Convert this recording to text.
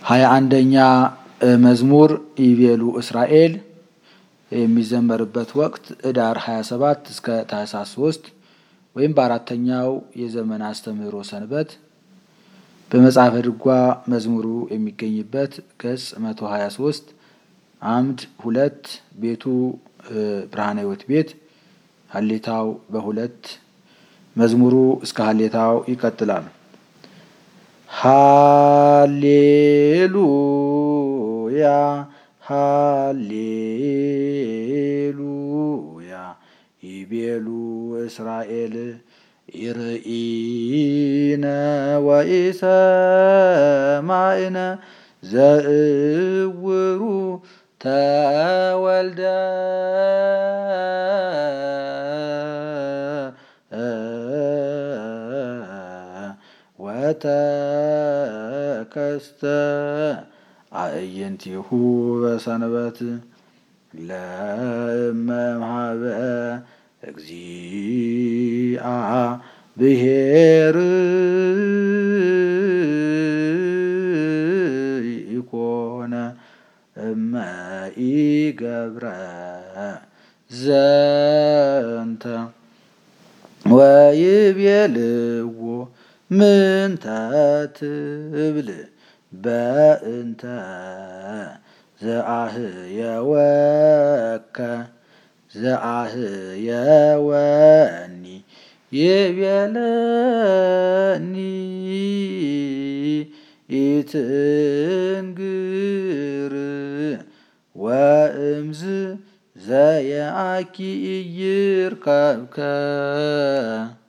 21ኛ መዝሙር ይቤሉ እስራኤል የሚዘመርበት ወቅት ኅዳር 27 እስከ ታኅሳስ 3 ወይም በአራተኛው የዘመን አስተምህሮ ሰንበት በመጽሐፈ ድጓ መዝሙሩ የሚገኝበት ገጽ 123 አምድ 2 ቤቱ ብርሃነ ሕይወት ቤት ሀሌታው በሁለት መዝሙሩ እስከ ሀሌታው ይቀጥላል። ሃሌሉያ ሃሌሉያ ይቤሉ እስራኤል ይርኢነ ወኢሰማዕነ ዘእውሩ ተወልደ ወተከስተ አዕይንቲሁ በሰንበት ለእመምሃበ እግዚአብሔር ኢኮነ እመኢገብረ ዘንተ ወይቤልዎ ምንተ ትብል በእንተ ዘአህየወኒ ይቤለኒ ኢትንግር ወእምዝ ዘየአኪ ኢይርከብከ